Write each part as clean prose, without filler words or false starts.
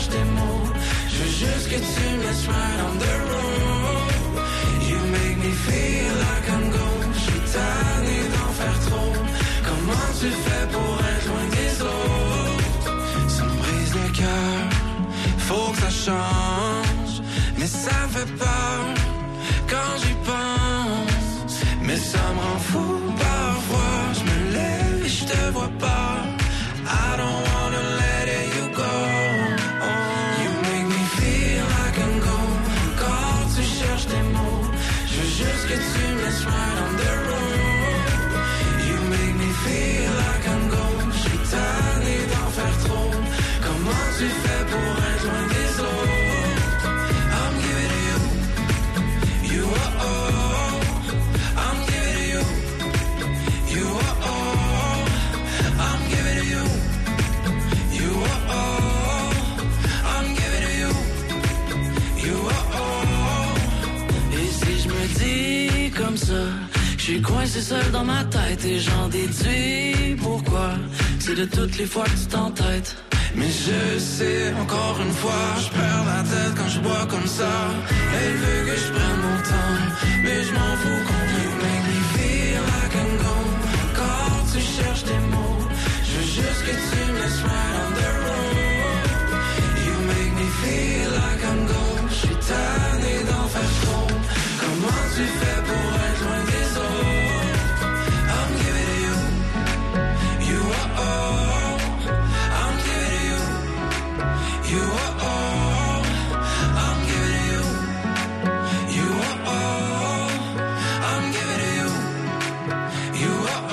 cherches des mots. Je veux juste que tu me laisses right on the road. You make me feel like I'm gold. Je suis tanné d'en faire trop. Comment tu fais pour être loin des autres? Ça me brise le cœur, faut que ça change. Mais ça me fait peur quand j'y pense. Mais ça me rend fou parfois. Je me lève et je te vois pas. I don't wanna let you go. You make me feel like I'm gold. Quand tu cherches tes mots, je veux juste que tu me laisses right on the road. You make me feel like I'm gold. Je suis tanné d'en faire trop. Comment tu fais pour être loin des autres? I'm giving to you. You oh oh. I'm giving to you. You oh oh. I'm giving to you. You oh oh. I'm giving to you. You oh oh. Et si je me dis comme ça, je suis coincé seul dans ma tête et j'en déduis pourquoi. C'est de toutes les fois que tu t'entêtes. Mais je sais, encore une fois, je perds la tête quand je bois comme ça. Elle veut que je prenne mon temps, mais je m'en fous qu'on you make me feel like I'm gold. Quand tu cherches tes mots, je veux juste que tu me laisses right on the road. You make me feel like I'm gold. Je suis tanné d'en faire trop. Comment tu fais pour être loin des autres? I'm giving to you. You oh oh. You oh oh, I'm giving to you. You oh oh, I'm giving to you. You oh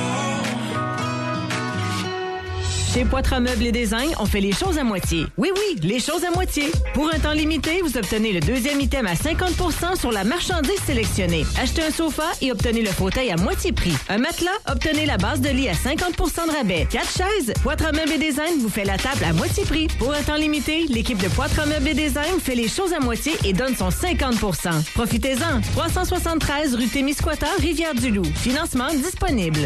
oh. Chez Poitras Meubles et Design, on fait les choses à moitié. Oui, les choses à moitié. Pour un temps limité, vous obtenez le deuxième item à 50% sur la marchandise sélectionnée. Achetez un sofa et obtenez le fauteuil à moitié prix. Un matelas, obtenez la base de lit à 50% de rabais. 4 chaises, Poitras Meubles et Design vous fait la table à moitié prix. Pour un temps limité, l'équipe de Poitras Meubles et Design fait les choses à moitié et donne son 50%. Profitez-en. 373 rue Témiscouata, Rivière-du-Loup. Financement disponible.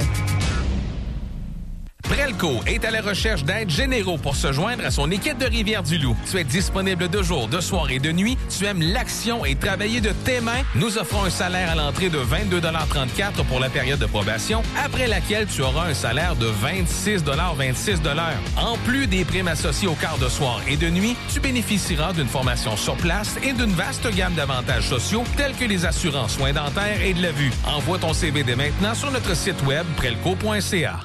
Prelco est à la recherche d'aides généraux pour se joindre à son équipe de Rivière-du-Loup. Tu es disponible de jour, de soir et de nuit. Tu aimes l'action et travailler de tes mains. Nous offrons un salaire à l'entrée de 22,34 $ pour la période de probation, après laquelle tu auras un salaire de 26,26 $. En plus des primes associées au quart de soir et de nuit, tu bénéficieras d'une formation sur place et d'une vaste gamme d'avantages sociaux tels que les assurances soins dentaires et de la vue. Envoie ton CV dès maintenant sur notre site web prelco.ca.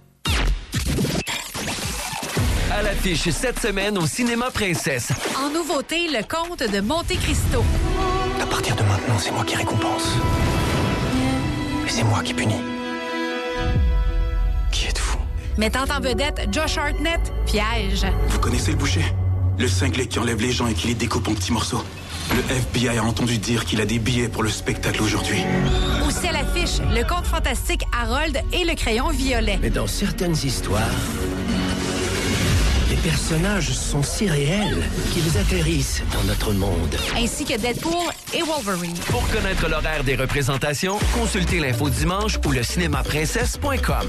À l'affiche cette semaine au Cinéma Princesse. En nouveauté, le Comte de Monte Cristo. À partir de maintenant, c'est moi qui récompense. Et c'est moi qui punis. Qui êtes-vous? Mettant en vedette Josh Hartnett, Piège. Vous connaissez le boucher? Le cinglé qui enlève les gens et qui les découpe en petits morceaux. Le FBI a entendu dire qu'il a des billets pour le spectacle aujourd'hui. Aussi à l'affiche, le conte fantastique Harold et le crayon violet. Mais dans certaines histoires, les personnages sont si réels qu'ils atterrissent dans notre monde. Ainsi que Deadpool et Wolverine. Pour connaître l'horaire des représentations, consultez l'info dimanche ou le cinémaprincesse.com.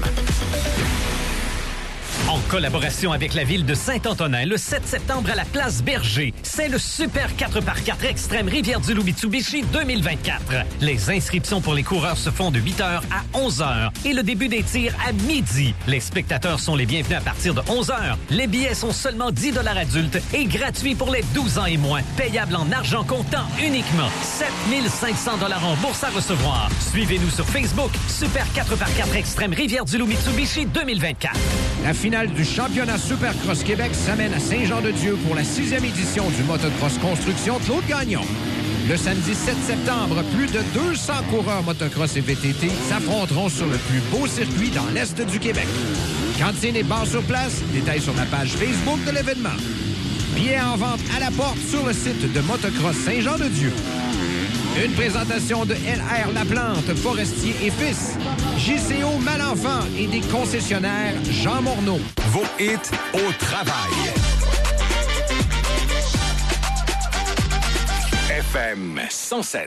En collaboration avec la ville de Saint-Antonin, le 7 septembre à la place Berger, c'est le Super 4x4 Extrême Rivière-du-Loup Mitsubishi 2024. Les inscriptions pour les coureurs se font de 8h à 11h et le début des tirs à midi. Les spectateurs sont les bienvenus à partir de 11h. Les billets sont seulement 10 $ adultes et gratuits pour les 12 ans et moins. Payable en argent comptant uniquement. 7 500 $ en bourse à recevoir. Suivez-nous sur Facebook. Super 4x4 Extrême Rivière-du-Loup Mitsubishi 2024. La finale du championnat Supercross Québec s'amène à Saint-Jean-de-Dieu pour la 6e édition du motocross construction Claude Gagnon. Le samedi 7 septembre, plus de 200 coureurs motocross et VTT s'affronteront sur le plus beau circuit dans l'Est du Québec. Cantine et bar sur place, détails sur la page Facebook de l'événement. Billets en vente à la porte sur le site de Motocross Saint-Jean-de-Dieu. Une présentation de LR Laplante, Forestier et Fils, JCO Malenfant et des concessionnaires Jean Morneau. Vos hits au travail. FM 107.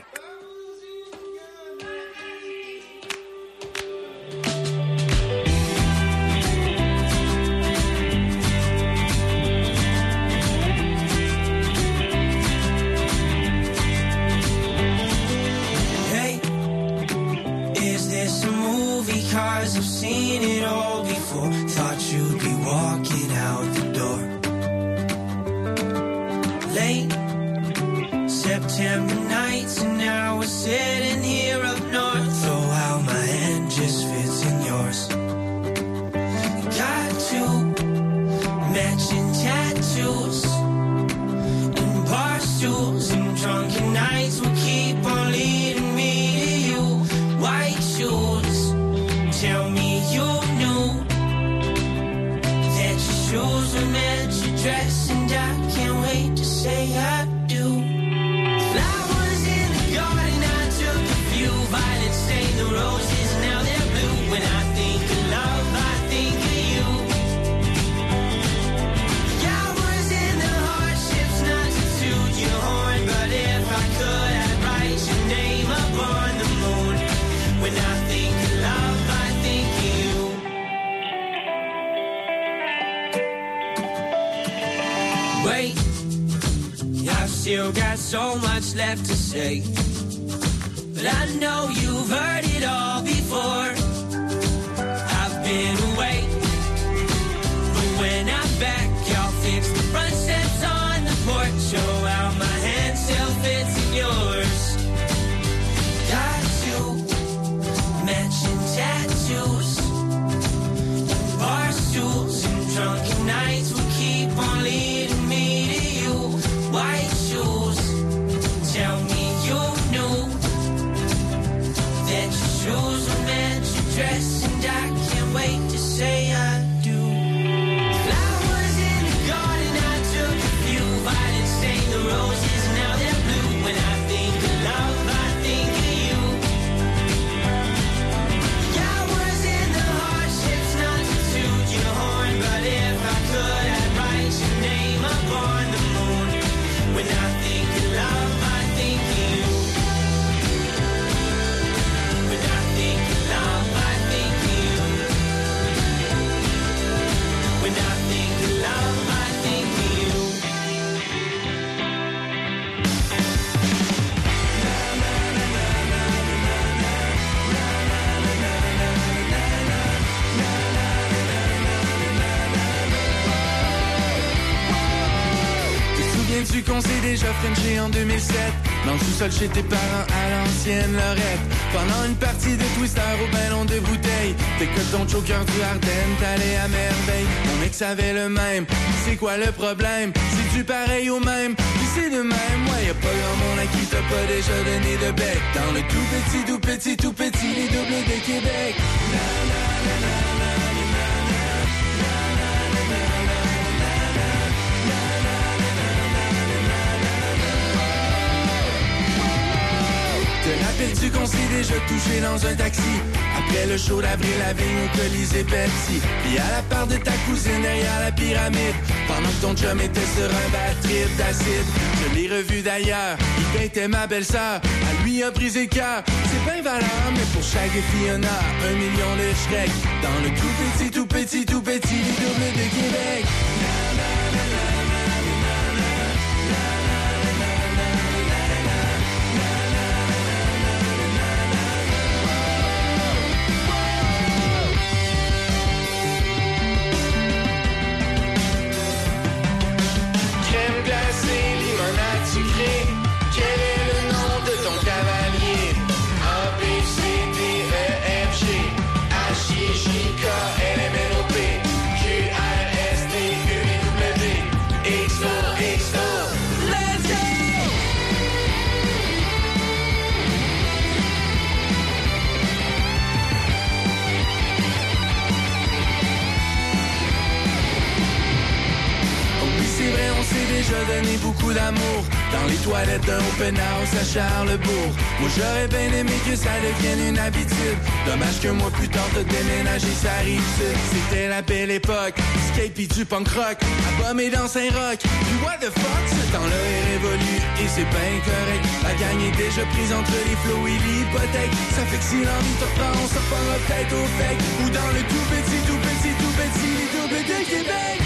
September nights and now we're sitting here up north. Oh, how my hand just fits in yours. Got two matching tattoos and bar stools and drunken nights will keep on leading me to you. White shoes, tell me you knew that your shoes were meant to dress, and I can't wait to say I do. Flowers in the garden, I took a few. Violets stained the roses, now they're blue. When I think of love, I think of you. Hours in the hardships, not to toot your horn, but if I could, I'd write your name up on the moon. When I think of love, I think of you. Wait, I've still got so much left to say, but I know you've heard it all before. I've been away, but when I'm back, I'll fix the front steps on the porch. Show how my hand still fits in yours. Got two matching tattoos, bar stools and drunken nights will keep on leading me to you. White shoes, tell me you knew that your shoes were meant to dress, and I can't wait to say I do. Flowers in the garden, I took a few. Violets stained the roses, now they're blue. When I think of love, I think of you. Hours in the hardships, not to toot your horn, but if I could, I'd write your name up on the moon. When I think of love, I think of you. When I think of love, I think of you. When I think of love, I think of you. Te souviens-tu qu'on s'est déjà frenché en 2007? Dans le sous-sol chez tes parents à l'ancienne Lorette. Pendant une partie de Twister au ballon de bouteille. T'écoutes ton choker du Ardennes, t'allais à merveille. Mon ex avait le même, c'est quoi le problème? C'est-tu pareil au même? Puis c'est de même, ouais, y'a pas grand monde à qui t'as pas déjà donné de bec. Dans le tout petit, les doubles de Québec. Te rappelles-tu qu'on s'est déjà touché dans un taxi? Après le show d'Avril Lavigne au Colisée Pepsi. Puis à la part de ta cousine derrière la pyramide. Pendant que ton chum était sur un bad trip d'acide. Je l'ai revu d'ailleurs, il était ma belle-sœur. À lui a brisé le cœur, c'est bien valeur. Mais pour chaque Fiona, 1 million de Shrek. Dans le tout petit, les doubles de Québec. Crème glacée, limonade sucrée. Quel est le nom de ton cavalier? A, B, C, D, E, F, G H, I, J, K, L, M, N, O, P Q, R, S, T, U, V, X, O, let's go! C'est vrai, on s'est déjà donné beaucoup d'amour dans les toilettes d'un open house à Charlesbourg. Moi j'aurais bien aimé que ça devienne une habitude. Dommage que moi plus tard de déménager ça arrive. C'était la belle époque, skate pis du punk rock, Abommé dans Saint-Roch. Puis what the fuck, ce temps-là est révolu et c'est bien correct. La gang est déjà prise entre les flots et l'hypothèque. Ça fait que si l'envie te reprend, on se reprendra peut-être au fake. Ou dans le tout petit, les doubles de Québec.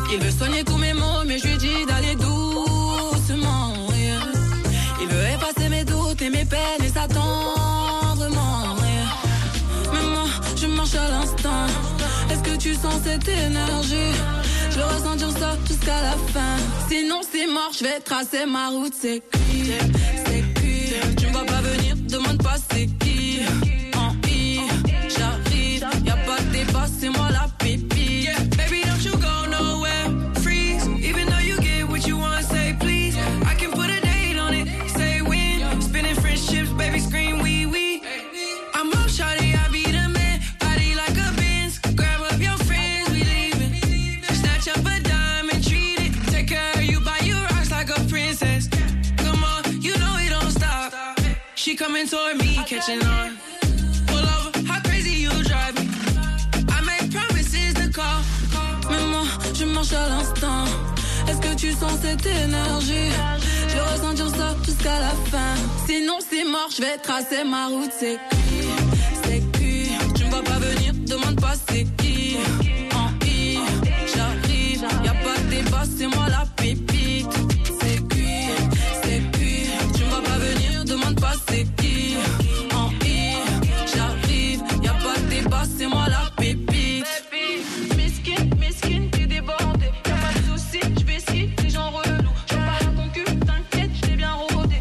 Il veut soigner tous mes maux, mais je lui dis d'aller doucement. Yeah. Il veut effacer mes doutes et mes peines et s'attendrement. Yeah. Mais moi, je marche à l'instant. Est-ce que tu sens cette énergie? Je veux ressentir ça jusqu'à la fin. Sinon c'est mort, je vais tracer ma route. C'est cuit, c'est cuit. Tu ne vas pas venir, demande pas c'est qui. En I, j'arrive. Y'a pas de débat, c'est moi la pipi. Yeah, baby, don't you go nowhere. Freeze, even though you get what you want, say please. I can put a date on it, say when. Spinning friendships, baby, scream wee wee. I'm up, shawty, I be the man. Body like a Benz. Grab up your friends, we leaving. Snatch up a dime and treat it. Take care of you, buy you rocks like a princess. Come on, you know it don't stop. She coming toward me, catching on. Pull over, how crazy you drive me. I make promises to call. Mais moi, je marche à l'instant. Est-ce que tu sens cette énergie? Je veux ressentir ça jusqu'à la fin. Sinon c'est mort, je vais tracer ma route. C'est cuit, c'est cuit. Tu ne vas pas venir, demande pas c'est qui. En I, j'arrive. Y'a pas de débat, c'est moi la pépite. C'est cuit, c'est cuit. Tu ne vas pas venir, demande pas c'est qui. En I, j'arrive. Y'a pas de débat, c'est moi la pépite. Miskin, t'es débordé. Y'a pas de soucis, j'vais ski, les gens relous. J'en parle à ton cul, t'inquiète, j't'ai bien rodé.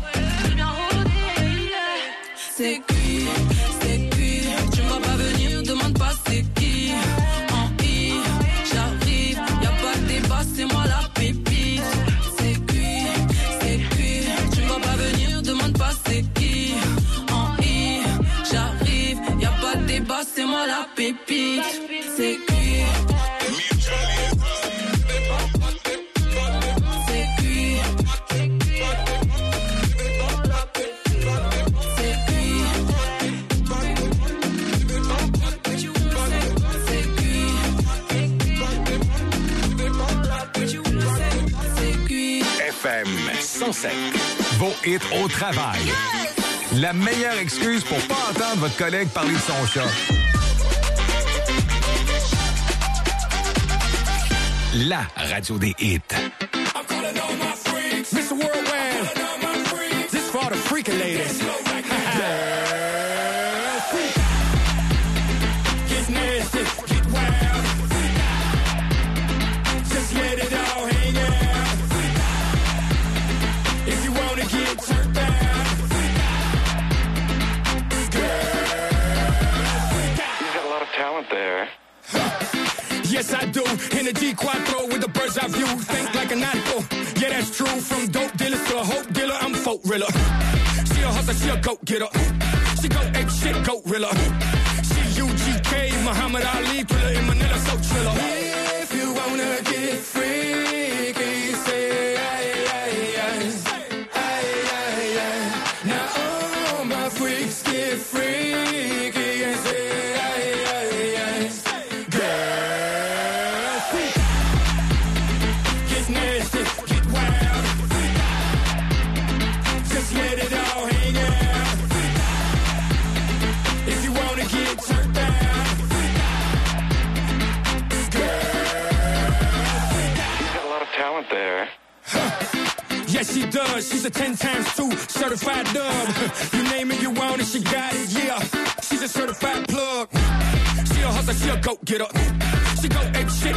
Yeah. C'est cuit, tu ne vas pas venir, demande pas c'est qui. En I, j'arrive, y'a pas de débat, c'est moi la pépite. C'est cuit, tu ne vas pas venir, demande pas c'est qui. En I, j'arrive, y'a pas de débat, c'est moi la pépite. C'est cuit. FM 107. Vos hits au travail. Yes! La meilleure excuse pour pas entendre votre collègue parler de son chat. La radio des hits. I'm calling all my freaks. Mr. Worldwide. This for the freaking ladies. Get nasty, get wild. Just let it all hang out. If you wanna get turned down, you've got a lot of talent there. Yes, I do. In a G4 with the bird's eye view. Think like a nautical. Yeah, that's true. From dope dealers to a hope dealer, I'm folk rilla. She a hustler, she a goat getter. She go ape shit, goat rilla. She UGK, Muhammad Ali, thriller in Manila, so triller. If you wanna get freaky, say aye, aye, aye. Aye, aye, aye. Now all my freaks get freaky and say aye, aye, aye. Girl, freak. Get nasty, get wild. Just let it all hang out. If you wanna get turned down, talent there. Yes, she does. She's a 10 times 2 certified dub. You name it, you want it, she got it, yeah. She's a certified plug. She a hustler, she a goat getter. She go ape shit,